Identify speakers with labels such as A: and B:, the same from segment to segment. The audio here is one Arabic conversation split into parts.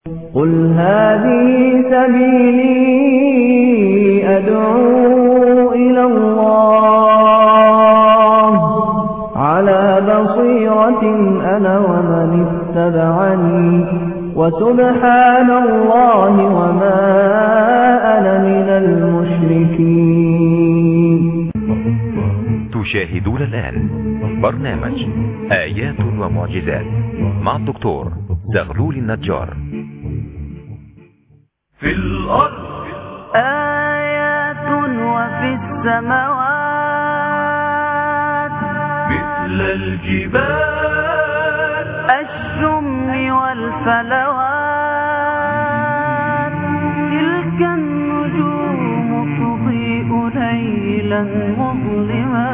A: قل هذه سبيلي أدعو إلى الله على بصيرة أنا ومن اتبعني وسبحان الله وما أنا من المشركين.
B: تشاهدون الآن برنامج آيات ومعجزات مع الدكتور زغلول النجار.
C: في الأرض
D: آيات وفي السماوات
C: مثل الجبال
D: الشم والفلوات تلك النجوم تضيء ليلا مظلما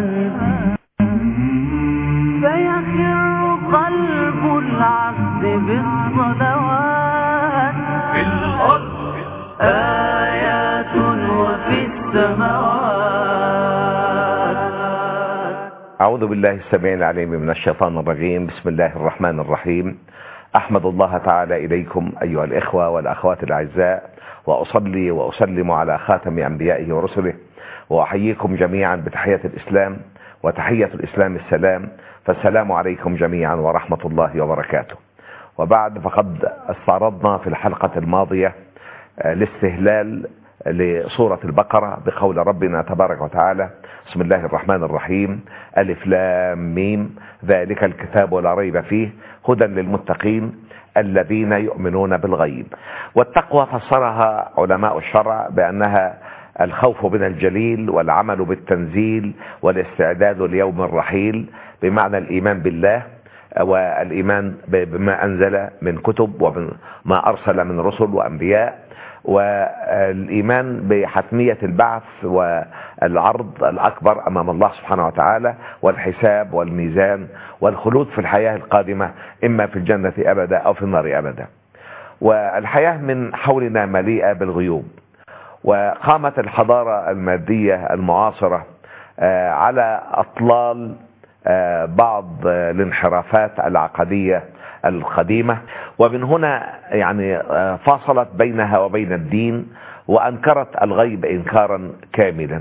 D: فيخر قلب العبد بالصلوات.
C: في الأرض
D: آيات وفي السماوات.
E: أعوذ بالله السميع العليم من الشيطان الرجيم. بسم الله الرحمن الرحيم. أحمد الله تعالى إليكم أيها الإخوة والأخوات الأعزاء، وأصلي وأسلم على خاتم أنبيائه ورسله، وأحييكم جميعا بتحية الإسلام، وتحية الإسلام السلام، فالسلام عليكم جميعا ورحمة الله وبركاته. وبعد، فقد استعرضنا في الحلقة الماضية الاستهلال لسورة البقرة بقول ربنا تبارك وتعالى: بسم الله الرحمن الرحيم، ألف لام ميم، ذلك الكتاب لا ريب فيه، هدى للمتقين الذين يؤمنون بالغيب. والتقوى فسرها علماء الشرع بأنها الخوف من الجليل والعمل بالتنزيل والاستعداد ليوم الرحيل، بمعنى الإيمان بالله والإيمان بما أنزل من كتب وما أرسل من رسل وأنبياء، والإيمان بحتمية البعث والعرض الأكبر أمام الله سبحانه وتعالى، والحساب والميزان والخلود في الحياة القادمة، إما في الجنة أبدا أو في النار أبدا. والحياة من حولنا مليئة بالغيوب، وقامت الحضارة المادية المعاصرة على أطلال بعض الانحرافات العقدية القديمة، ومن هنا يعني فاصلت بينها وبين الدين، وأنكرت الغيب إنكارا كاملا،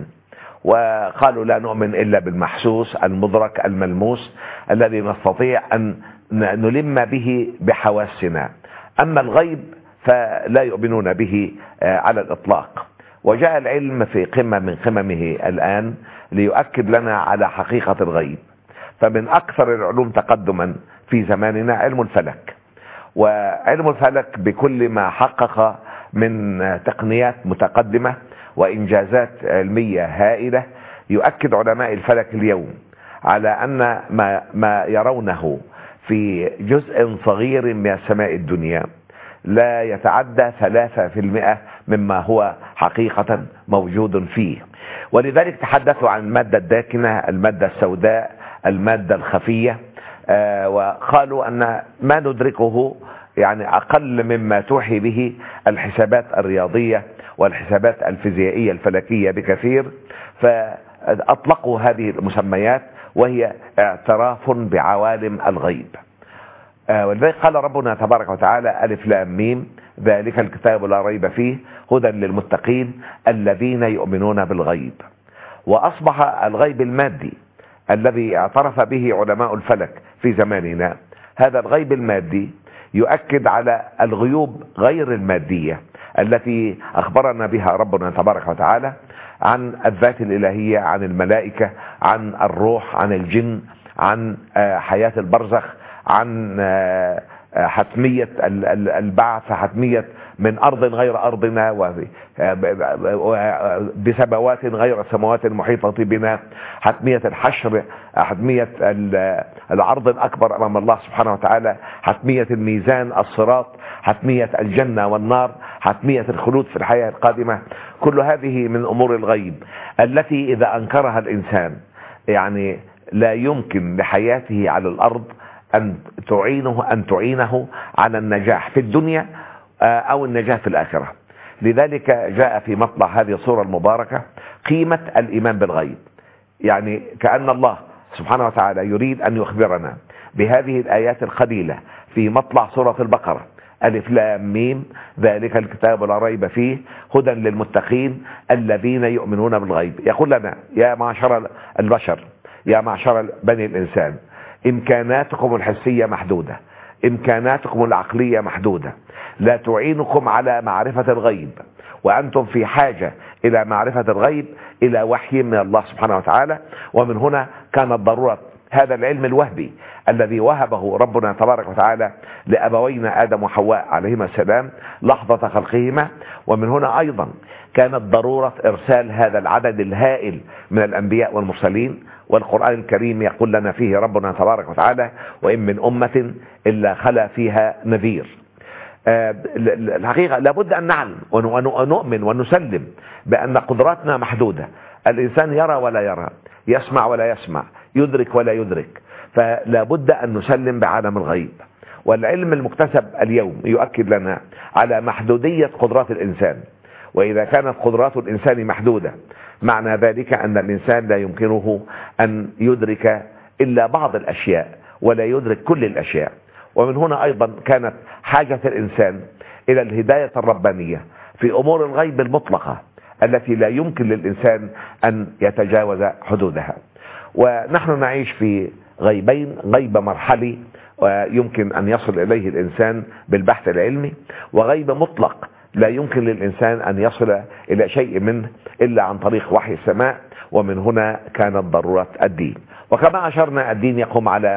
E: وقالوا لا نؤمن إلا بالمحسوس المدرك الملموس الذي نستطيع أن نلم به بحواسنا، أما الغيب فلا يؤمنون به على الإطلاق. وجاء العلم في قمة من قممه الآن ليؤكد لنا على حقيقة الغيب. فمن أكثر العلوم تقدما في زماننا علم الفلك، وعلم الفلك بكل ما حقق من تقنيات متقدمة وإنجازات علمية هائلة، يؤكد علماء الفلك اليوم على أن ما يرونه في جزء صغير من السماء الدنيا لا يتعدى 3% مما هو حقيقة موجود فيه. ولذلك تحدثوا عن المادة الداكنة، المادة السوداء، المادة الخفية، وقالوا أن ما ندركه يعني أقل مما توحي به الحسابات الرياضية والحسابات الفيزيائية الفلكية بكثير، فأطلقوا هذه المسميات وهي اعتراف بعوالم الغيب. ولذلك قال ربنا تبارك وتعالى: ألف لام ميم، ذلك الكتاب لا ريب فيه، هدى للمتقين الذين يؤمنون بالغيب. وأصبح الغيب المادي الذي اعترف به علماء الفلك في زماننا، هذا الغيب المادي يؤكد على الغيوب غير المادية التي أخبرنا بها ربنا تبارك وتعالى عن الذات الإلهية، عن الملائكة، عن الروح، عن الجن، عن حياة البرزخ، عن حتمية البعث، حتمية من أرض غير أرضنا وبسماوات غير السماوات المحيطة بنا، حتمية الحشر، حتمية العرض الأكبر أمام الله سبحانه وتعالى، حتمية الميزان، الصراط، حتمية الجنة والنار، حتمية الخلود في الحياة القادمة. كل هذه من أمور الغيب التي إذا أنكرها الإنسان يعني لا يمكن لحياته على الأرض أن تعينه على النجاح في الدنيا أو النجاح في الآخرة. لذلك جاء في مطلع هذه الصورة المباركة قيمة الإيمان بالغيب، يعني كأن الله سبحانه وتعالى يريد أن يخبرنا بهذه الآيات القليلة في مطلع سورة البقرة ألف لام ميم ذلك الكتاب لا ريب فيه هدى للمتقين الذين يؤمنون بالغيب. يقول لنا يا معشر البشر، يا معشر بني الإنسان، إمكاناتكم الحسية محدودة، إمكاناتكم العقلية محدودة، لا تعينكم على معرفة الغيب، وأنتم في حاجة إلى معرفة الغيب إلى وحي من الله سبحانه وتعالى. ومن هنا كانت ضرورة هذا العلم الوهبي الذي وهبه ربنا تبارك وتعالى لأبوينا آدم وحواء عليهما السلام لحظة خلقهما. ومن هنا أيضا كانت ضرورة إرسال هذا العدد الهائل من الأنبياء والمرسلين. والقرآن الكريم يقول لنا فيه ربنا تبارك وتعالى وإن من أمة إلا خلا فيها نذير. الحقيقة لابد أن نعلم ونؤمن ونسلم بأن قدراتنا محدودة. الإنسان يرى ولا يرى، يسمع ولا يسمع، يدرك ولا يدرك، فلا بد أن نسلم بعالم الغيب. والعلم المكتسب اليوم يؤكد لنا على محدودية قدرات الإنسان. وإذا كانت قدرات الإنسان محدودة معنى ذلك أن الإنسان لا يمكنه أن يدرك إلا بعض الأشياء ولا يدرك كل الأشياء. ومن هنا أيضا كانت حاجة الإنسان إلى الهداية الربانية في أمور الغيب المطلقة التي لا يمكن للإنسان أن يتجاوز حدودها. ونحن نعيش في غيبين، غيب مرحلي ويمكن أن يصل إليه الإنسان بالبحث العلمي، وغيب مطلق لا يمكن للإنسان أن يصل إلى شيء منه إلا عن طريق وحي السماء. ومن هنا كانت ضرورة الدين. وكما أشرنا الدين يقوم على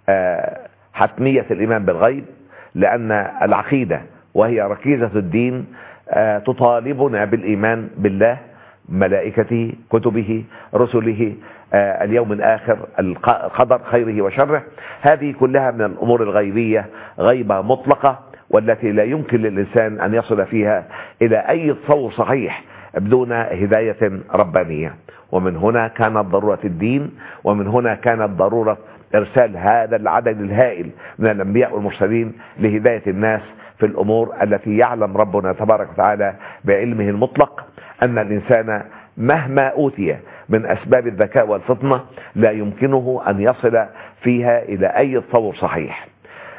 E: حتمية الإيمان بالغيب، لأن العقيدة وهي ركيزة الدين تطالبنا بالإيمان بالله، ملائكته، كتبه، رسله، اليوم الآخر، القدر خيره وشره. هذه كلها من الأمور الغيبية غيبة مطلقة، والتي لا يمكن للإنسان أن يصل فيها إلى أي تصور صحيح بدون هداية ربانية. ومن هنا كانت ضرورة الدين، ومن هنا كانت ضرورة إرسال هذا العدد الهائل من الأنبياء والمرسلين لهداية الناس في الأمور التي يعلم ربنا تبارك وتعالى بعلمه المطلق أن الإنسان مهما أوتي من أسباب الذكاء والفطنة لا يمكنه أن يصل فيها إلى أي تصور صحيح.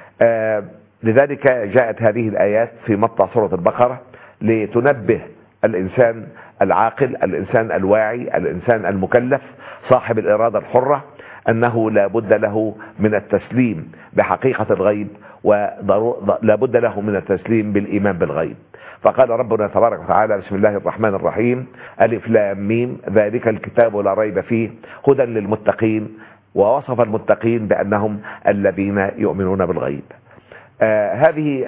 E: لذلك جاءت هذه الآيات في مطلع سورة البقرة لتنبه الإنسان العاقل، الإنسان الواعي، الإنسان المكلف صاحب الإرادة الحرة أنه لا بد له من التسليم بحقيقة الغيب، ولا بد له من التسليم بالإيمان بالغيب. فقال ربنا تبارك وتعالى بسم الله الرحمن الرحيم ألف لام ميم ذلك الكتاب لا ريب فيه هدى للمتقين. ووصف المتقين بأنهم الذين يؤمنون بالغيب. هذه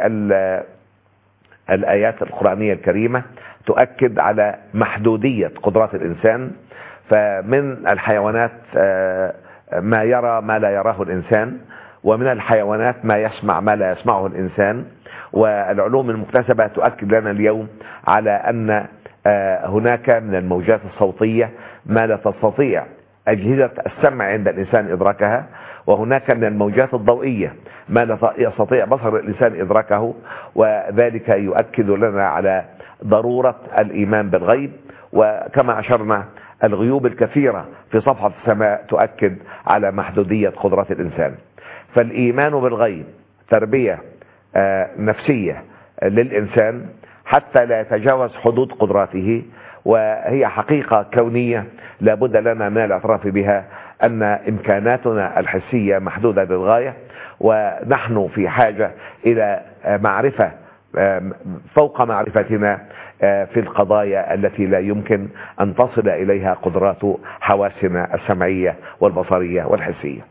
E: الآيات القرآنية الكريمة تؤكد على محدودية قدرات الإنسان. فمن الحيوانات ما يرى ما لا يراه الإنسان، ومن الحيوانات ما يسمع ما لا يسمعه الإنسان. والعلوم المكتسبة تؤكد لنا اليوم على أن هناك من الموجات الصوتية ما لا تستطيع أجهزة السمع عند الإنسان إدراكها، وهناك من الموجات الضوئية ما لا يستطيع بصر الإنسان إدراكه. وذلك يؤكد لنا على ضرورة الإيمان بالغيب. وكما أشرنا الغيوب الكثيرة في صفحة السماء تؤكد على محدودية قدرات الإنسان. فالإيمان بالغيب تربية نفسية للإنسان حتى لا يتجاوز حدود قدراته، وهي حقيقة كونية لا بد لنا من الاعتراف بها أن إمكاناتنا الحسية محدودة للغاية، ونحن في حاجة إلى معرفة فوق معرفتنا في القضايا التي لا يمكن أن تصل إليها قدرات حواسنا السمعية والبصرية والحسية.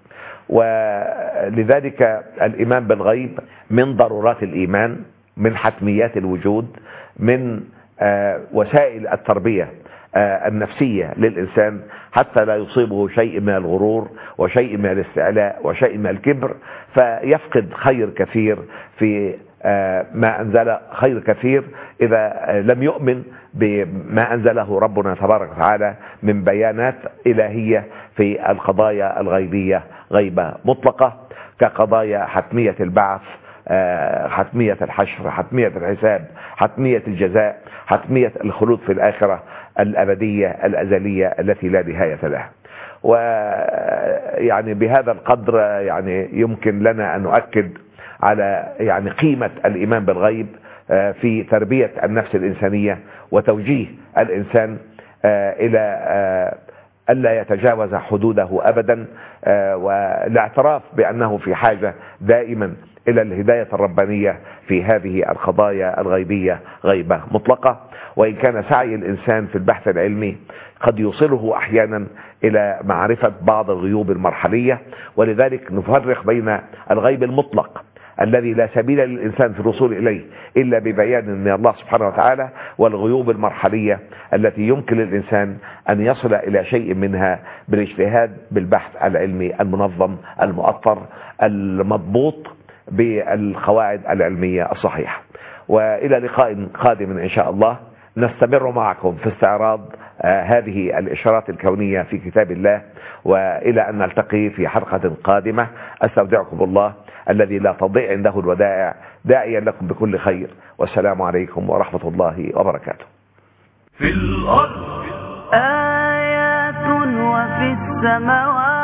E: ولذلك الإيمان بالغيب من ضرورات الإيمان، من حتميات الوجود، من وسائل التربية النفسية للإنسان حتى لا يصيبه شيء من الغرور وشيء من الاستعلاء وشيء من الكبر، فيفقد خير كثير في ما أنزل خير كثير إذا لم يؤمن بما أنزله ربنا تبارك وتعالى من بيانات إلهية في القضايا الغيبية غيبة مطلقة، كقضايا حتمية البعث، حتمية الحشر، حتمية الحساب، حتمية الجزاء، حتمية الخلود في الآخرة الأبدية الأزلية التي لا نهاية لها. ويعني بهذا القدر يعني يمكن لنا أن نؤكد على يعني قيمة الإيمان بالغيب في تربية النفس الإنسانية وتوجيه الإنسان إلى ألا يتجاوز حدوده أبدا، والاعتراف بأنه في حاجة دائما إلى الهداية الربانية في هذه القضايا الغيبية غيبة مطلقة. وإن كان سعي الإنسان في البحث العلمي قد يوصله أحيانا إلى معرفة بعض الغيوب المرحلية، ولذلك نفرق بين الغيب المطلق الذي لا سبيل للإنسان في الوصول إليه إلا ببيان من الله سبحانه وتعالى، والغيوب المرحلية التي يمكن للإنسان أن يصل إلى شيء منها بالاجتهاد بالبحث العلمي المنظم المؤطر المضبوط بالقواعد العلمية الصحيحة. وإلى لقاء قادم إن شاء الله نستمر معكم في استعراض هذه الإشارات الكونية في كتاب الله، وإلى أن نلتقي في حلقة قادمة أستودعكم الله الذي لا تضيع عنده الودائع، داعيا لكم بكل خير، والسلام عليكم ورحمة الله وبركاته.
C: في الأرض
D: آيات وفي السماوات